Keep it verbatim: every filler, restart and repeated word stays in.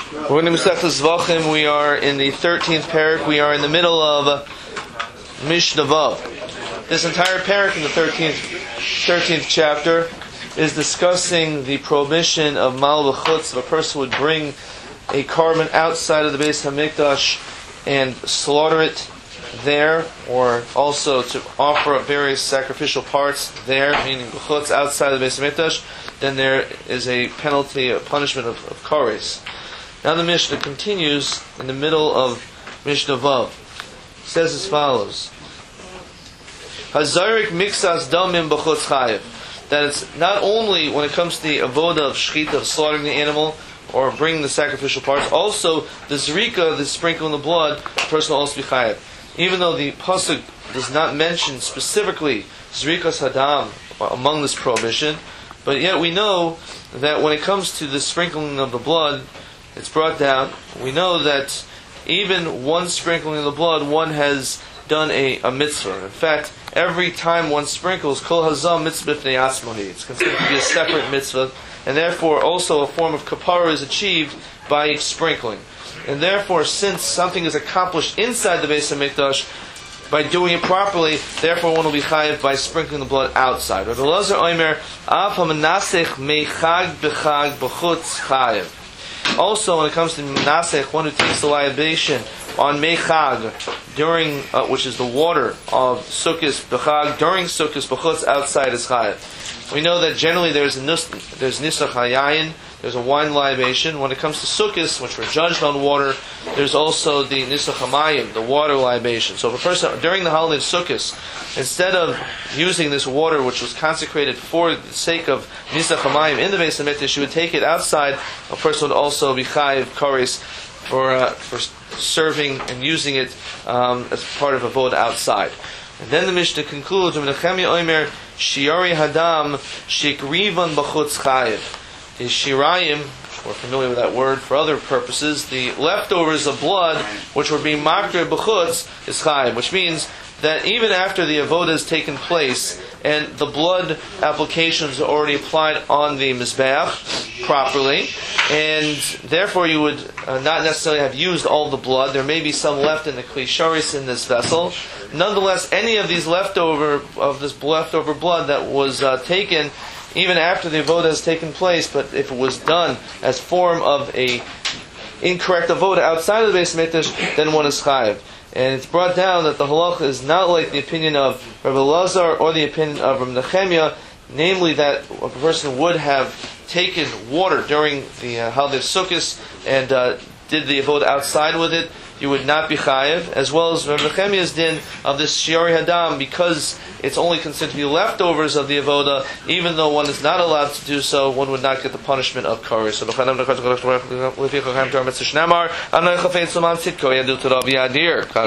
We're in Masechtas Zvachim. We are in the thirteenth parak. We are in the middle of Mishnah Vav. This entire parak in the thirteenth thirteenth chapter is discussing the prohibition of mal b'chutz. If a person would bring a carbon outside of the Beis Hamikdash and slaughter it there, or also to offer up various sacrificial parts there, meaning b'chutz outside of the Beis Hamikdash, then there is a penalty, a punishment of, of kares. Now the Mishnah continues in the middle of Mishnah Vav. It says as follows: Hazarik mixas damim b'chutz chayev. That it's not only when it comes to the avoda of shechita, of slaughtering the animal or bringing the sacrificial parts, also the zrika, the sprinkling the blood, the person will also be chayev. Even though the pasuk does not mention specifically zrikas hadam among this prohibition, but yet we know that when it comes to the sprinkling of the blood, it's brought down. We know that even one sprinkling of the blood, one has done a, a mitzvah. In fact, every time one sprinkles, kol hazam mitzvah b'fnei atzmahi, it's considered to be a separate mitzvah, and therefore also a form of kapara is achieved by sprinkling. And therefore, since something is accomplished inside the Beis Hamikdash, by doing it properly, therefore one will be chayiv by sprinkling the blood outside. Rabbi Elazar Omer, av hamanasech meichag b'chag b'chutz chayiv. Also, when it comes to Menasech, one who takes the libation on Meichag, during, uh, which is the water of Sukkos B'chag, during Sukkos B'chutz, outside is Chayav. We know that generally there's a nus, there's Nisach HaYayin, there's a wine libation. When it comes to Sukkos, which were judged on water, there's also the Nisach HaMayim, the water libation. So if a person, during the holiday of Sukkos, instead of using this water which was consecrated for the sake of Nisach HaMayim in the Beis Hamikdash, you would take it outside. A person would also be chayiv kares for uh, for serving and using it um, as part of a vote outside. And then the Mishnah concludes, Menachemia Omer, Shiari Hadam, Shikrivan B'chutz Chayiv. The Shirayim, we're familiar with that word for other purposes, the leftovers of blood, which were being makir b'chutz, is chayiv, which means that even after the avodah has taken place and the blood applications are already applied on the mizbeach properly, and therefore you would uh, not necessarily have used all the blood, there may be some left in the kli sharis in this vessel. Nonetheless, any of these leftover of this leftover blood that was uh, taken even after the avodah has taken place, but if it was done as form of a incorrect avodah outside of the Beis Hamikdash, then one is chayiv. And it's brought down that the halacha is not like the opinion of Rabbi Elazar or the opinion of Rabbi Nechemia, namely that a person would have taken water during the uh, holiday of Sukkos and uh, did the avodah outside with it, you would not be chayiv, as well as Rabbi Nechemia's din of this shiari hadam, because it's only considered to be leftovers of the avodah, even though one is not allowed to do so, one would not get the punishment of kares. So